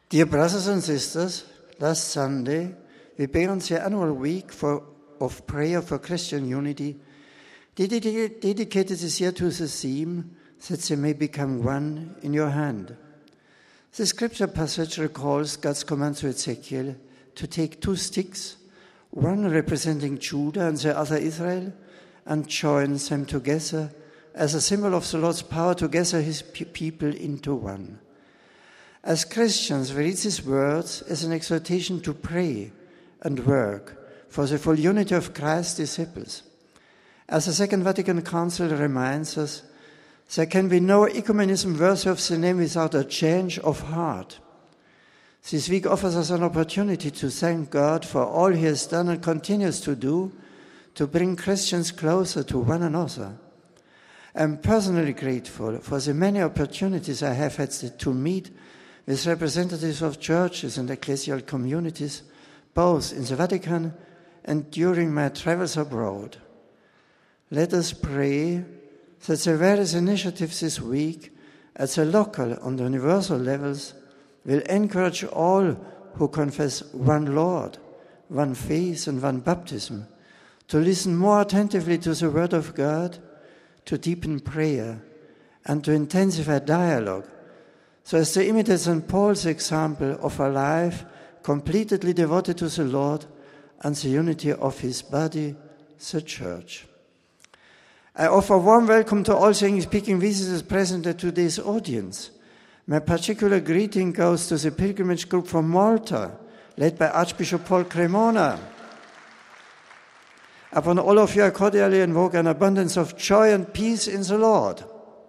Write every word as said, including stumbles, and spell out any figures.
Dear brothers and sisters, last Sunday we began the annual week for, of prayer for Christian unity, dedicated this year to the theme that they may become one in your hand. The scripture passage recalls God's command to Ezekiel to take two sticks, one representing Judah and the other Israel, and join them together as a symbol of the Lord's power to gather his people into one. As Christians, we read these words as an exhortation to pray and work for the full unity of Christ's disciples. As the Second Vatican Council reminds us, there can be no ecumenism worthy of the name without a change of heart. This week offers us an opportunity to thank God for all he has done and continues to do to bring Christians closer to one another. I'm personally grateful for the many opportunities I have had to meet with representatives of churches and ecclesial communities, both in the Vatican and during my travels abroad. Let us pray that the various initiatives this week at the local and universal levels will encourage all who confess one Lord, one faith and one baptism to listen more attentively to the Word of God, to deepen prayer and to intensify dialogue, so as to imitate Saint Paul's example of a life completely devoted to the Lord and the unity of his body, the Church. I offer warm welcome to all English-speaking visitors present at today's audience. My particular greeting goes to the pilgrimage group from Malta, led by Archbishop Paul Cremona. Upon all of you, I cordially invoke an abundance of joy and peace in the Lord.